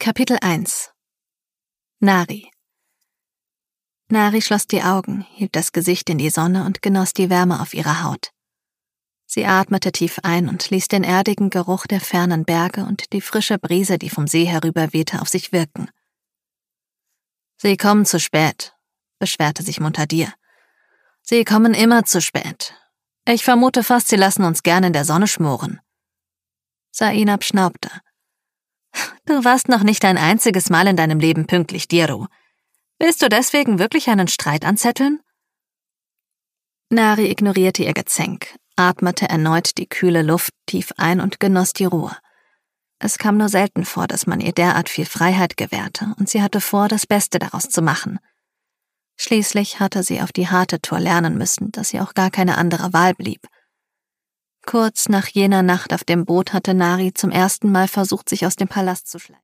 Kapitel 1 Nari schloss die Augen, hielt das Gesicht in die Sonne und genoss die Wärme auf ihrer Haut. Sie atmete tief ein und ließ den erdigen Geruch der fernen Berge und die frische Brise, die vom See herüberwehte, auf sich wirken. »Sie kommen zu spät«, beschwerte sich Muntadir. »Sie kommen immer zu spät. Ich vermute fast, Sie lassen uns gern in der Sonne schmoren.« Zainab schnaubte. »Du warst noch nicht ein einziges Mal in deinem Leben pünktlich, Diru. Willst du deswegen wirklich einen Streit anzetteln?« Nari ignorierte ihr Gezänk, atmete erneut die kühle Luft tief ein und genoss die Ruhe. Es kam nur selten vor, dass man ihr derart viel Freiheit gewährte, und sie hatte vor, das Beste daraus zu machen. Schließlich hatte sie auf die harte Tour lernen müssen, dass ihr auch gar keine andere Wahl blieb. Kurz nach jener Nacht auf dem Boot hatte Nari zum ersten Mal versucht, sich aus dem Palast zu schleichen.